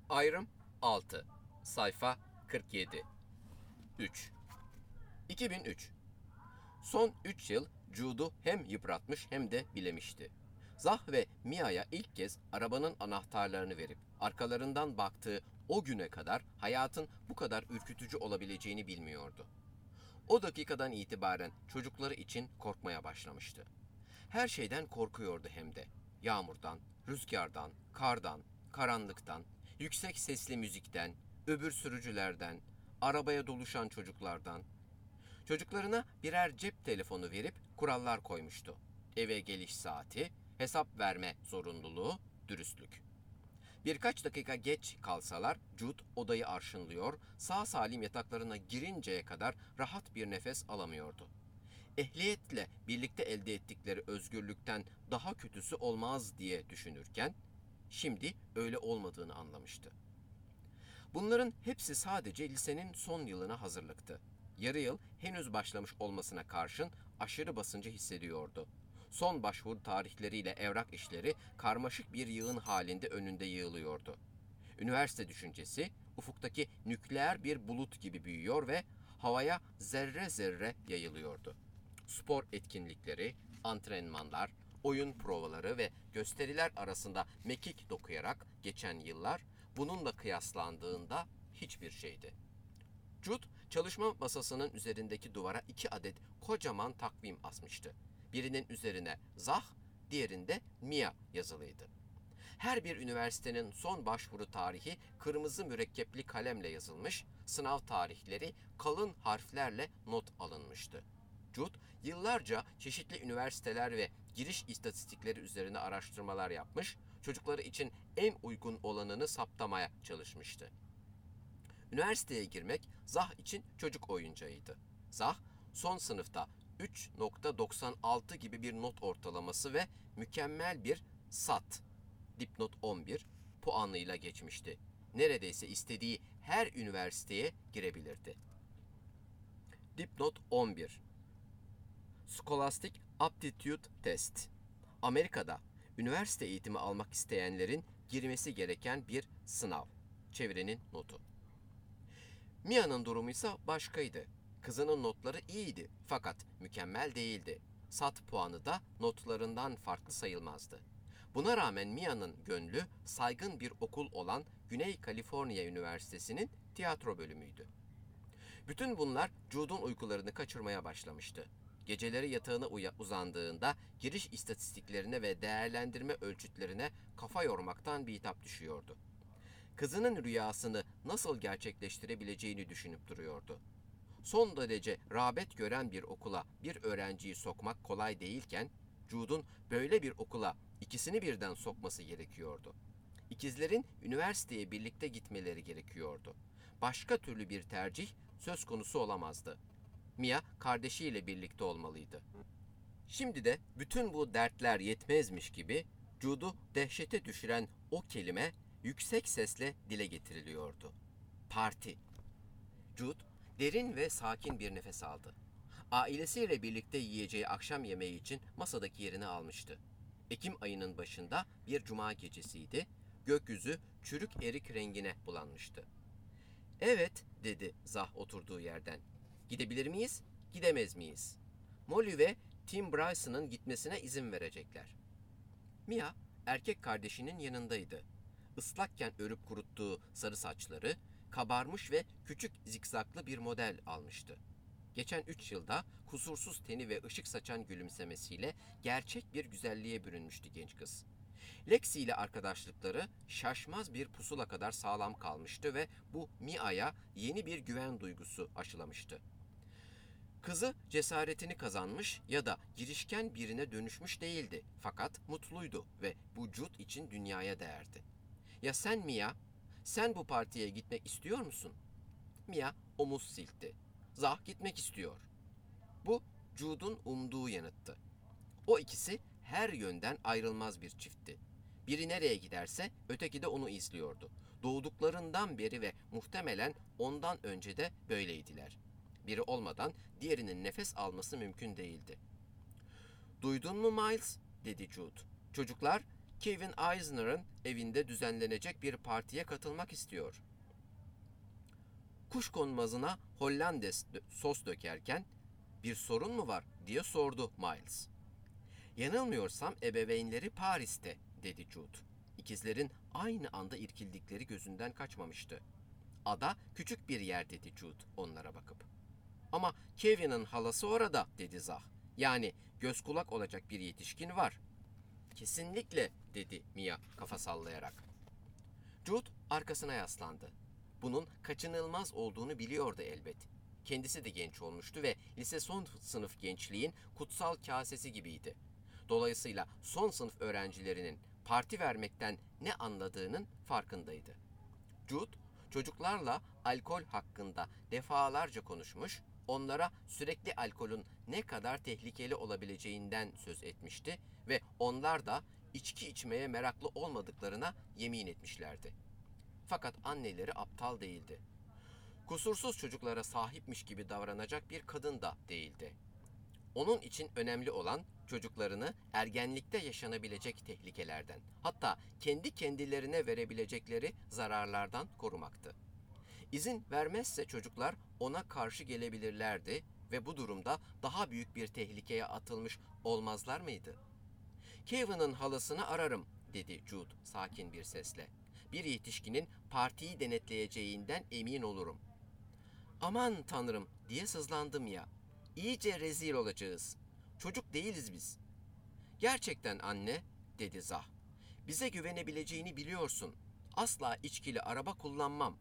Ayrım 6. Sayfa 47. 3. 2003. Son 3 yıl Jude'u hem yıpratmış hem de bilemişti. Zah ve Mia'ya ilk kez arabanın anahtarlarını verip arkalarından baktığı o güne kadar hayatın bu kadar ürkütücü olabileceğini bilmiyordu. O dakikadan itibaren çocukları için korkmaya başlamıştı. Her şeyden korkuyordu hem de. Yağmurdan, rüzgardan, kardan, karanlıktan, yüksek sesli müzikten, öbür sürücülerden, arabaya doluşan çocuklardan. Çocuklarına birer cep telefonu verip kurallar koymuştu. Eve geliş saati, hesap verme zorunluluğu, dürüstlük. Birkaç dakika geç kalsalar Jude odayı arşınlıyor, sağ salim yataklarına girinceye kadar rahat bir nefes alamıyordu. Ehliyetle birlikte elde ettikleri özgürlükten daha kötüsü olmaz diye düşünürken, şimdi öyle olmadığını anlamıştı. Bunların hepsi sadece lisenin son yılına hazırlıktı. Yarı yıl henüz başlamış olmasına karşın aşırı basıncı hissediyordu. Son başvuru tarihleriyle evrak işleri karmaşık bir yığın halinde önünde yığılıyordu. Üniversite düşüncesi ufuktaki nükleer bir bulut gibi büyüyor ve havaya zerre zerre yayılıyordu. Spor etkinlikleri, antrenmanlar, oyun provaları ve gösteriler arasında mekik dokuyarak geçen yıllar bununla kıyaslandığında hiçbir şeydi. Jude çalışma masasının üzerindeki duvara 2 adet kocaman takvim asmıştı. Birinin üzerine Zah, diğerinde Mia yazılıydı. Her bir üniversitenin son başvuru tarihi kırmızı mürekkepli kalemle yazılmış, sınav tarihleri kalın harflerle not alınmıştı. Jude yıllarca çeşitli üniversiteler ve giriş istatistikleri üzerine araştırmalar yapmış, çocukları için en uygun olanını saptamaya çalışmıştı. Üniversiteye girmek Zah için çocuk oyuncağıydı. Zah son sınıfta 3.96 gibi bir not ortalaması ve mükemmel bir SAT, dipnot 11 puanıyla geçmişti. Neredeyse istediği her üniversiteye girebilirdi. Dipnot 11. Scholastic Aptitude Test. Amerika'da üniversite eğitimi almak isteyenlerin girmesi gereken bir sınav. Çevrenin notu. Mia'nın durumu ise başkaydı. Kızının notları iyiydi fakat mükemmel değildi. SAT puanı da notlarından farklı sayılmazdı. Buna rağmen Mia'nın gönlü saygın bir okul olan Güney Kaliforniya Üniversitesi'nin tiyatro bölümüydü. Bütün bunlar Jude'un uykularını kaçırmaya başlamıştı. Geceleri yatağına uzandığında giriş istatistiklerine ve değerlendirme ölçütlerine kafa yormaktan bitap düşüyordu. Kızının rüyasını nasıl gerçekleştirebileceğini düşünüp duruyordu. Son derece rağbet gören bir okula bir öğrenciyi sokmak kolay değilken, Jude'un böyle bir okula ikisini birden sokması gerekiyordu. İkizlerin üniversiteye birlikte gitmeleri gerekiyordu. Başka türlü bir tercih söz konusu olamazdı. Mia kardeşiyle birlikte olmalıydı. Şimdi de bütün bu dertler yetmezmiş gibi Jude'u dehşete düşüren o kelime yüksek sesle dile getiriliyordu. Parti. Jude derin ve sakin bir nefes aldı. Ailesiyle birlikte yiyeceği akşam yemeği için masadaki yerini almıştı. Ekim ayının başında bir cuma gecesiydi. Gökyüzü çürük erik rengine bulanmıştı. Evet, dedi Zah oturduğu yerden. Gidebilir miyiz, gidemez miyiz? Molly ve Tim Bryson'ın gitmesine izin verecekler. Mia, erkek kardeşinin yanındaydı. Islakken örüp kuruttuğu sarı saçları, kabarmış ve küçük zikzaklı bir model almıştı. Geçen 3 yılda kusursuz teni ve ışık saçan gülümsemesiyle gerçek bir güzelliğe bürünmüştü genç kız. Lexi ile arkadaşlıkları şaşmaz bir pusula kadar sağlam kalmıştı ve bu Mia'ya yeni bir güven duygusu aşılamıştı. Kızı cesaretini kazanmış ya da girişken birine dönüşmüş değildi fakat mutluydu ve bu Jude için dünyaya değerdi. Ya sen Mia, sen bu partiye gitmek istiyor musun? Mia omuz silkti. Zah gitmek istiyor. Bu Jude'un umduğu yanıttı. O ikisi her yönden ayrılmaz bir çiftti. Biri nereye giderse öteki de onu izliyordu. Doğduklarından beri ve muhtemelen ondan önce de böyleydiler. Biri olmadan diğerinin nefes alması mümkün değildi. Duydun mu Miles? Dedi Jude. Çocuklar Kevin Eisner'ın evinde düzenlenecek bir partiye katılmak istiyor. Kuşkonmazına Hollandes sos dökerken bir sorun mu var diye sordu Miles. Yanılmıyorsam ebeveynleri Paris'te, dedi Jude. İkizlerin aynı anda irkildikleri gözünden kaçmamıştı. Ada küçük bir yer, dedi Jude onlara bakıp. Ama Kevin'in halası orada, dedi Zah. Yani göz kulak olacak bir yetişkin var. Kesinlikle, dedi Mia kafa sallayarak. Jude arkasına yaslandı. Bunun kaçınılmaz olduğunu biliyordu elbet. Kendisi de genç olmuştu ve lise son sınıf gençliğin kutsal kasesi gibiydi. Dolayısıyla son sınıf öğrencilerinin parti vermekten ne anladığının farkındaydı. Jude, çocuklarla alkol hakkında defalarca konuşmuş, onlara sürekli alkolün ne kadar tehlikeli olabileceğinden söz etmişti ve onlar da içki içmeye meraklı olmadıklarına yemin etmişlerdi. Fakat anneleri aptal değildi. Kusursuz çocuklara sahipmiş gibi davranacak bir kadın da değildi. Onun için önemli olan çocuklarını ergenlikte yaşanabilecek tehlikelerden, hatta kendi kendilerine verebilecekleri zararlardan korumaktı. İzin vermezse çocuklar ona karşı gelebilirlerdi ve bu durumda daha büyük bir tehlikeye atılmış olmazlar mıydı? Kevin'in halasını ararım, dedi Jude sakin bir sesle. Bir yetişkinin partiyi denetleyeceğinden emin olurum. Aman tanrım, diye sızlandım ya. İyice rezil olacağız. Çocuk değiliz biz. Gerçekten anne, dedi Zah. Bize güvenebileceğini biliyorsun. Asla içkili araba kullanmam.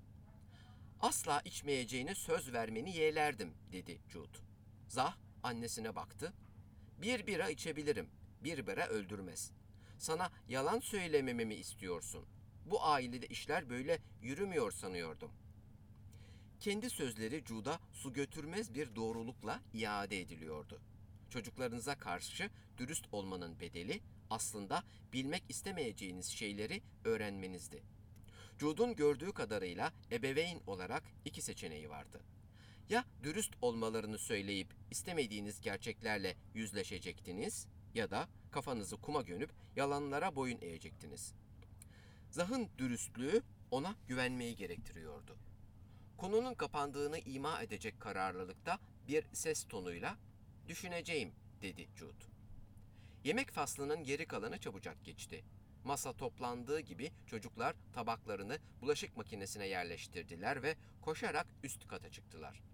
Asla içmeyeceğine söz vermeni yeğlerdim, dedi Jude. Zah annesine baktı. Bir bira içebilirim. Bir bira öldürmez. Sana yalan söylemememi mi istiyorsun? Bu ailede işler böyle yürümüyor sanıyordum. Kendi sözleri Jude'a su götürmez bir doğrulukla iade ediliyordu. Çocuklarınıza karşı dürüst olmanın bedeli aslında bilmek istemeyeceğiniz şeyleri öğrenmenizdi. Jude'un gördüğü kadarıyla ebeveyn olarak iki seçeneği vardı. Ya dürüst olmalarını söyleyip istemediğiniz gerçeklerle yüzleşecektiniz ya da kafanızı kuma gömüp yalanlara boyun eğecektiniz. Zah'ın dürüstlüğü ona güvenmeyi gerektiriyordu. Konunun kapandığını ima edecek kararlılıkta bir ses tonuyla "Düşüneceğim," dedi Jude. Yemek faslının geri kalanı çabucak geçti. Masa toplandığı gibi çocuklar tabaklarını bulaşık makinesine yerleştirdiler ve koşarak üst kata çıktılar.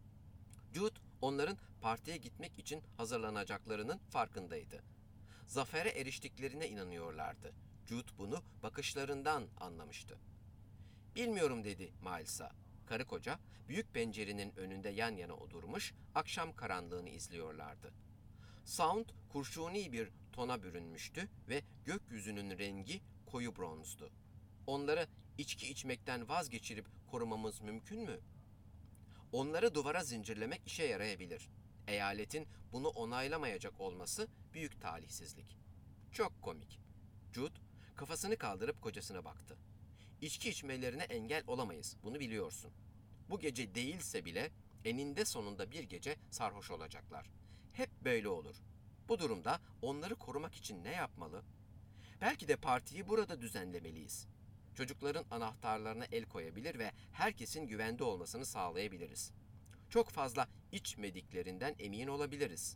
Jude onların partiye gitmek için hazırlanacaklarının farkındaydı. Zafere eriştiklerine inanıyorlardı. Jude bunu bakışlarından anlamıştı. "Bilmiyorum," dedi Miles'a. Karı koca büyük pencerenin önünde yan yana oturmuş akşam karanlığını izliyorlardı. Sound kurşuni bir tona bürünmüştü ve gökyüzünün rengi koyu bronzdu. "Onları içki içmekten vazgeçirip korumamız mümkün mü?" "Onları duvara zincirlemek işe yarayabilir. Eyaletin bunu onaylamayacak olması büyük talihsizlik." "Çok komik." Jude kafasını kaldırıp kocasına baktı. "İçki içmelerine engel olamayız, bunu biliyorsun. Bu gece değilse bile eninde sonunda bir gece sarhoş olacaklar. Hep böyle olur. Bu durumda onları korumak için ne yapmalı? Belki de partiyi burada düzenlemeliyiz. Çocukların anahtarlarına el koyabilir ve herkesin güvende olmasını sağlayabiliriz. Çok fazla içmediklerinden emin olabiliriz."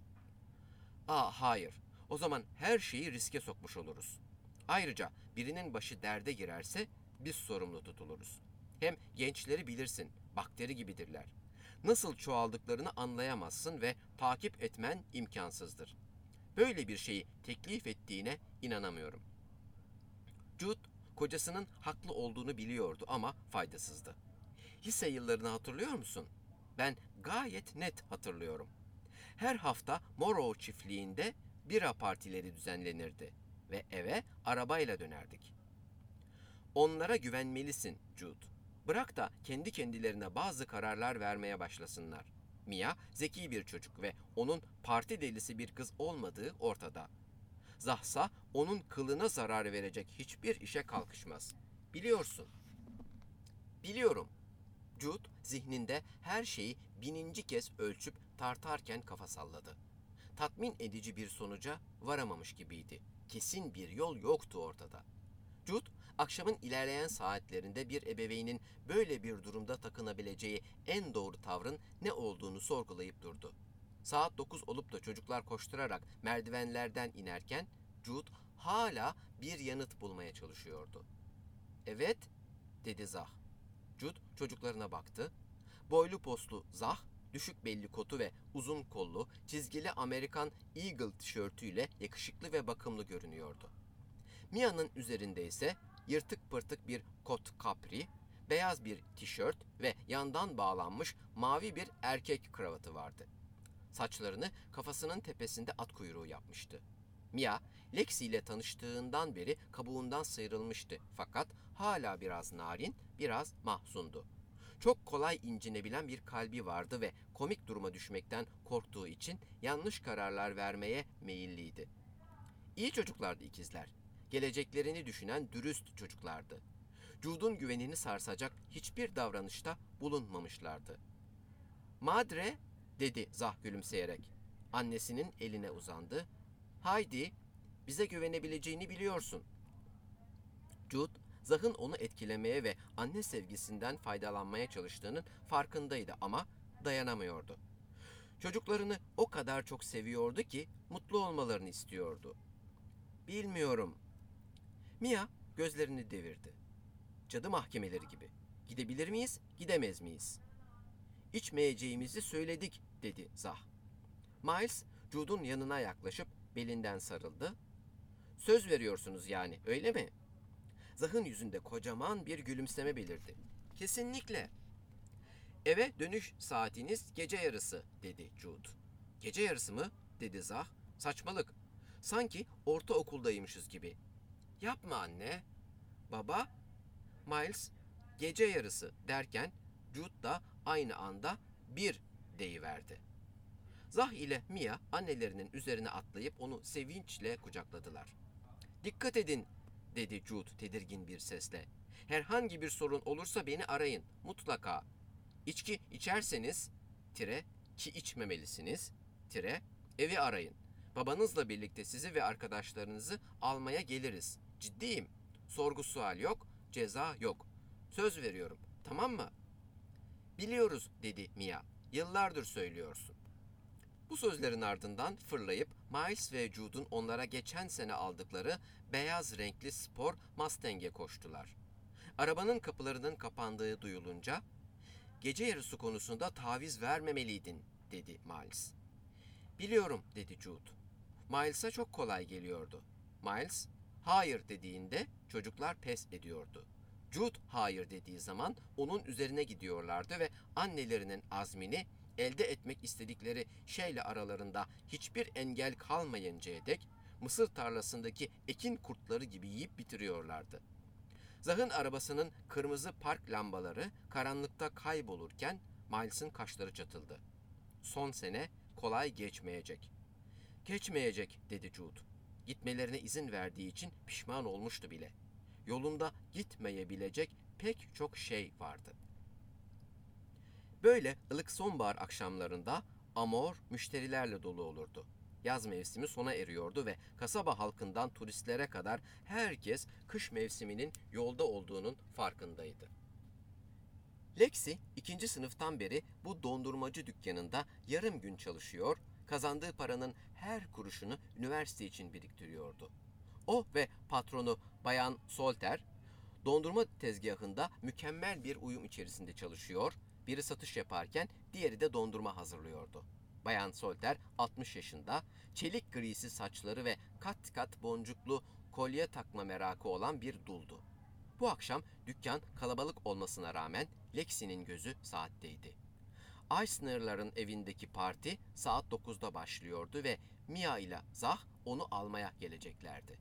Hayır. O zaman her şeyi riske sokmuş oluruz. Ayrıca birinin başı derde girerse biz sorumlu tutuluruz. Hem gençleri bilirsin, bakteri gibidirler. Nasıl çoğaldıklarını anlayamazsın ve takip etmen imkansızdır. Böyle bir şeyi teklif ettiğine inanamıyorum. Jude, kocasının haklı olduğunu biliyordu ama faydasızdı. "Lise yıllarını hatırlıyor musun?" "Ben gayet net hatırlıyorum. Her hafta Morrow çiftliğinde bira partileri düzenlenirdi ve eve arabayla dönerdik." "Onlara güvenmelisin Jude. Bırak da kendi kendilerine bazı kararlar vermeye başlasınlar. Mia zeki bir çocuk ve onun parti delisi bir kız olmadığı ortada. Zahsa onun kılına zarar verecek hiçbir işe kalkışmaz. Biliyorsun." "Biliyorum." Jude zihninde her şeyi bininci kez ölçüp tartarken kafa salladı. Tatmin edici bir sonuca varamamış gibiydi. kesin bir yol yoktu ortada. Jude, akşamın ilerleyen saatlerinde bir ebeveynin böyle bir durumda takınabileceği en doğru tavrın ne olduğunu sorgulayıp durdu. Saat 9 olup da çocuklar koşturarak merdivenlerden inerken Jude hala bir yanıt bulmaya çalışıyordu. "Evet," dedi Zah. Jude çocuklarına baktı. Boylu postlu Zah, düşük belli kotu ve uzun kollu, çizgili Amerikan Eagle tişörtüyle yakışıklı ve bakımlı görünüyordu. Mia'nın üzerinde ise yırtık pırtık bir kot kapri, beyaz bir tişört ve yandan bağlanmış mavi bir erkek kravatı vardı. Saçlarını kafasının tepesinde at kuyruğu yapmıştı. Mia, Lexi ile tanıştığından beri kabuğundan sıyrılmıştı fakat hala biraz narin, biraz mahzundu. Çok kolay incinebilen bir kalbi vardı ve komik duruma düşmekten korktuğu için yanlış kararlar vermeye meyilliydi. İyi çocuklardı ikizler. Geleceklerini düşünen dürüst çocuklardı. Jude'un güvenini sarsacak hiçbir davranışta bulunmamışlardı. "Madre," dedi Zah gülümseyerek. Annesinin eline uzandı. "Haydi, bize güvenebileceğini biliyorsun." Jude, Zah'ın onu etkilemeye ve anne sevgisinden faydalanmaya çalıştığının farkındaydı ama dayanamıyordu. Çocuklarını o kadar çok seviyordu ki mutlu olmalarını istiyordu. "Bilmiyorum." Mia gözlerini devirdi. "Cadı mahkemeleri gibi. Gidebilir miyiz, gidemez miyiz?" "İçmeyeceğimizi söyledik," dedi Zah. Miles, Jude'un yanına yaklaşıp belinden sarıldı. "Söz veriyorsunuz yani, öyle mi?" Zah'ın yüzünde kocaman bir gülümseme belirdi. "Kesinlikle." "Eve dönüş saatiniz gece yarısı," dedi Jude. "Gece yarısı mı?" dedi Zah. "Saçmalık. Sanki ortaokuldaymışız gibi." "Yapma anne." "Baba?" Miles, "Gece yarısı," derken Jude da aynı anda "bir" deyiverdi. Zah ile Mia annelerinin üzerine atlayıp onu sevinçle kucakladılar. "Dikkat edin," dedi Jude tedirgin bir sesle. "Herhangi bir sorun olursa beni arayın, mutlaka. İçki içerseniz, ki içmemelisiniz, evi arayın. Babanızla birlikte sizi ve arkadaşlarınızı almaya geliriz. Ciddiyim. Sorgu sual yok, ceza yok. Söz veriyorum, tamam mı?" "Biliyoruz," dedi Mia. "Yıllardır söylüyorsun." Bu sözlerin ardından fırlayıp Miles ve Jude'un onlara geçen sene aldıkları beyaz renkli spor Mustang'e koştular. Arabanın kapılarının kapandığı duyulunca "Gece yarısı konusunda taviz vermemeliydin," dedi Miles. "Biliyorum," dedi Jude. Miles'a çok kolay geliyordu. Miles, "hayır" dediğinde çocuklar pes ediyordu. Jude hayır dediği zaman onun üzerine gidiyorlardı ve annelerinin azmini elde etmek istedikleri şeyle aralarında hiçbir engel kalmayıncaya dek mısır tarlasındaki ekin kurtları gibi yiyip bitiriyorlardı. Zah'ın arabasının kırmızı park lambaları karanlıkta kaybolurken Miles'ın kaşları çatıldı. Son sene kolay geçmeyecek. "Geçmeyecek," dedi Jude. Gitmelerine izin verdiği için pişman olmuştu bile. Yolunda gitmeyebilecek pek çok şey vardı. Böyle ılık sonbahar akşamlarında Amor müşterilerle dolu olurdu. Yaz mevsimi sona eriyordu ve kasaba halkından turistlere kadar herkes kış mevsiminin yolda olduğunun farkındaydı. Lexi 2. sınıftan beri bu dondurmacı dükkanında yarım gün çalışıyor, kazandığı paranın her kuruşunu üniversite için biriktiriyordu. O ve patronu Bayan Solter, dondurma tezgahında mükemmel bir uyum içerisinde çalışıyor, biri satış yaparken diğeri de dondurma hazırlıyordu. Bayan Solter 60 yaşında, çelik grisi saçları ve kat kat boncuklu kolye takma merakı olan bir duldu. Bu akşam dükkan kalabalık olmasına rağmen Lexi'nin gözü saatteydi. Eisner'ların evindeki parti saat 9'da başlıyordu ve Mia ile Zah onu almaya geleceklerdi.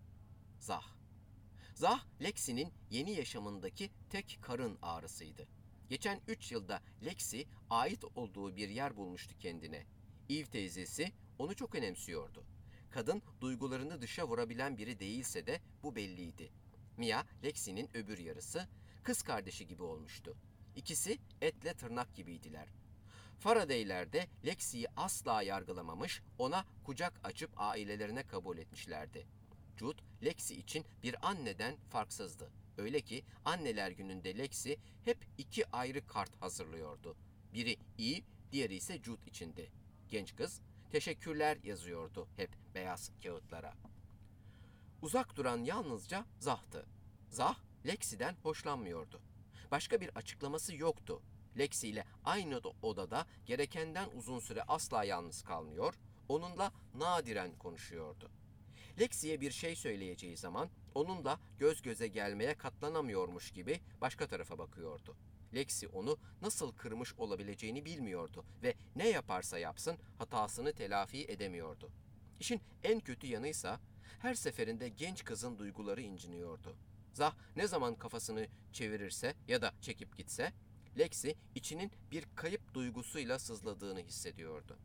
Zah, Lexi'nin yeni yaşamındaki tek karın ağrısıydı. Geçen 3 yılda Lexi ait olduğu bir yer bulmuştu kendine. Eve teyzesi onu çok önemsiyordu. Kadın duygularını dışa vurabilen biri değilse de bu belliydi. Mia, Lexi'nin öbür yarısı, kız kardeşi gibi olmuştu. İkisi etle tırnak gibiydiler. Faraday'ler de Lexi'yi asla yargılamamış, ona kucak açıp ailelerine kabul etmişlerdi. Jude, Lexi için bir anneden farksızdı. Öyle ki anneler gününde Lexi hep 2 ayrı kart hazırlıyordu. Biri Eve, diğeri ise Jude içindi. Genç kız, teşekkürler yazıyordu hep beyaz kağıtlara. Uzak duran yalnızca Zah'tı. Zah, Lexi'den hoşlanmıyordu. Başka bir açıklaması yoktu. Lexi ile aynı odada gerekenden uzun süre asla yalnız kalmıyor, onunla nadiren konuşuyordu. Lexi'ye bir şey söyleyeceği zaman onunla göz göze gelmeye katlanamıyormuş gibi başka tarafa bakıyordu. Lexi onu nasıl kırmış olabileceğini bilmiyordu ve ne yaparsa yapsın hatasını telafi edemiyordu. İşin en kötü yanıysa her seferinde genç kızın duyguları inciniyordu. Zah ne zaman kafasını çevirirse ya da çekip gitse, Lexi içinin bir kayıp duygusuyla sızladığını hissediyordu.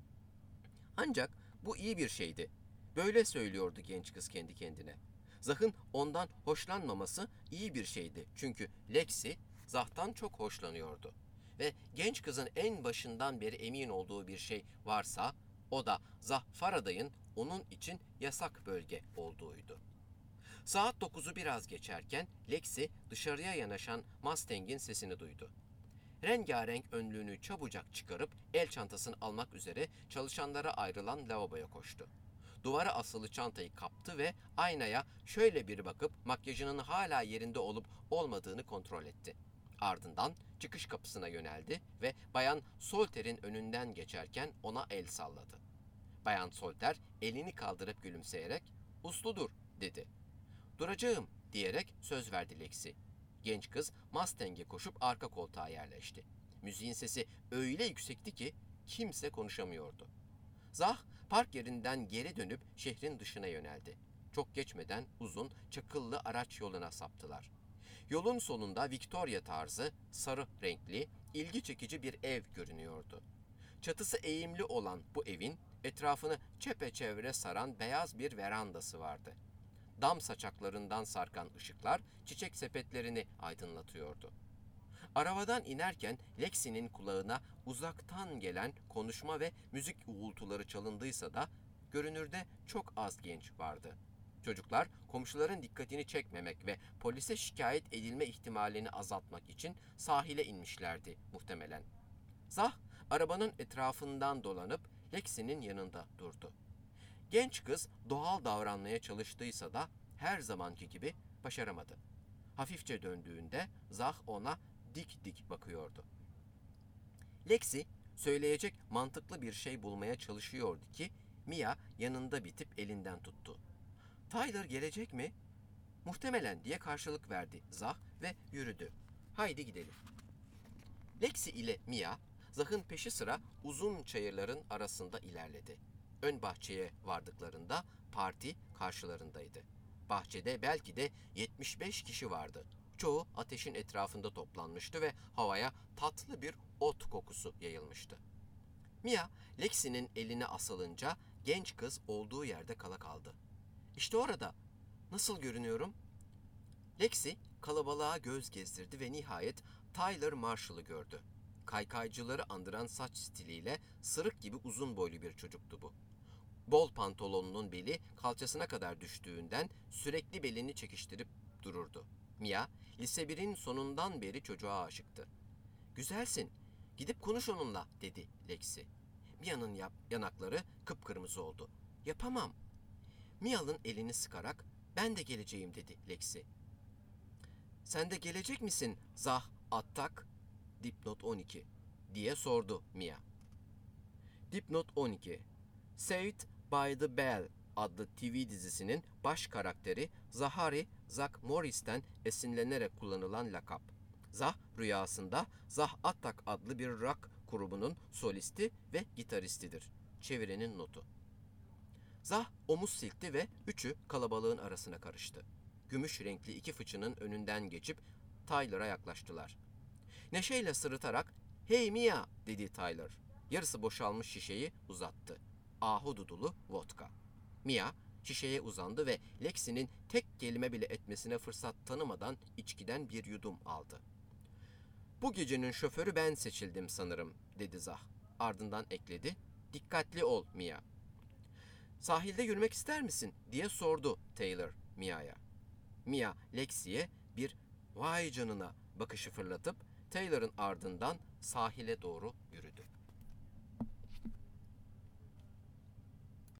Ancak bu iyi bir şeydi. Böyle söylüyordu genç kız kendi kendine. Zah'ın ondan hoşlanmaması iyi bir şeydi. Çünkü Lexi Zah'tan çok hoşlanıyordu. Ve genç kızın en başından beri emin olduğu bir şey varsa o da Zah Faraday'ın onun için yasak bölge olduğuydu. Saat 9'u biraz geçerken Lexi dışarıya yanaşan Mustang'in sesini duydu. Rengarenk önlüğünü çabucak çıkarıp el çantasını almak üzere çalışanlara ayrılan lavaboya koştu. Duvara asılı çantayı kaptı ve aynaya şöyle bir bakıp makyajının hala yerinde olup olmadığını kontrol etti. Ardından çıkış kapısına yöneldi ve Bayan Solter'in önünden geçerken ona el salladı. Bayan Solter elini kaldırıp gülümseyerek "Uslu dur," dedi. "Duracağım," diyerek söz verdi Lexi. Genç kız Mustang'e koşup arka koltuğa yerleşti. Müziğin sesi öyle yüksekti ki kimse konuşamıyordu. Zah park yerinden geri dönüp şehrin dışına yöneldi. Çok geçmeden uzun, çakıllı araç yoluna saptılar. Yolun sonunda Victoria tarzı, sarı renkli, ilgi çekici bir ev görünüyordu. Çatısı eğimli olan bu evin etrafını çepeçevre saran beyaz bir verandası vardı. Dam saçaklarından sarkan ışıklar çiçek sepetlerini aydınlatıyordu. Arabadan inerken Lexi'nin kulağına uzaktan gelen konuşma ve müzik uğultuları çalındıysa da görünürde çok az genç vardı. Çocuklar komşuların dikkatini çekmemek ve polise şikayet edilme ihtimalini azaltmak için sahile inmişlerdi muhtemelen. Zah arabanın etrafından dolanıp Lexi'nin yanında durdu. Genç kız doğal davranmaya çalıştıysa da her zamanki gibi başaramadı. Hafifçe döndüğünde Zah ona dik dik bakıyordu. Lexi söyleyecek mantıklı bir şey bulmaya çalışıyordu ki Mia yanında bitip elinden tuttu. "Tyler gelecek mi?" "Muhtemelen," diye karşılık verdi Zah ve yürüdü. "Haydi gidelim." Lexi ile Mia, Zah'ın peşi sıra uzun çayırların arasında ilerledi. Ön bahçeye vardıklarında parti karşılarındaydı. Bahçede belki de 75 kişi vardı. Çoğu ateşin etrafında toplanmıştı ve havaya tatlı bir ot kokusu yayılmıştı. Mia, Lexi'nin eline asılınca genç kız olduğu yerde kala kaldı. "İşte orada. Nasıl görünüyorum?" Lexi kalabalığa göz gezdirdi ve nihayet Tyler Marshall'ı gördü. Kaykaycıları andıran saç stiliyle sırık gibi uzun boylu bir çocuktu bu. Bol pantolonunun beli kalçasına kadar düştüğünden sürekli belini çekiştirip dururdu. Mia, lise 1'in sonundan beri çocuğa aşıktı. "Güzelsin, gidip konuş onunla," dedi Lexi. Mia'nın yanakları kıpkırmızı oldu. "Yapamam." Mia'nın elini sıkarak "Ben de geleceğim," dedi Lexi. "Sen de gelecek misin Zah Attak?" Dipnot 12 diye sordu Mia. Dipnot 12. Saved by the Bell adlı TV dizisinin baş karakteri Zahari Zach Morris'ten esinlenerek kullanılan lakap. Zah rüyasında Zah Attak adlı bir rock grubunun solisti ve gitaristidir. Çevirenin notu. Zah omuz silkti ve üçü kalabalığın arasına karıştı. Gümüş renkli 2 fıçının önünden geçip Tyler'a yaklaştılar. Neşeyle sırıtarak "Hey Mia," dedi Tyler. Yarısı boşalmış şişeyi uzattı. Ahududulu vodka. Mia şişeye uzandı ve Lexi'nin tek kelime bile etmesine fırsat tanımadan içkiden bir yudum aldı. "Bu gecenin şoförü ben seçildim sanırım," dedi Zah. Ardından ekledi. "Dikkatli ol Mia." Sahilde yürümek ister misin diye sordu Taylor Mia'ya. Mia, Lexi'ye bir vay canına bakışı fırlatıp Taylor'ın ardından sahile doğru yürüdü.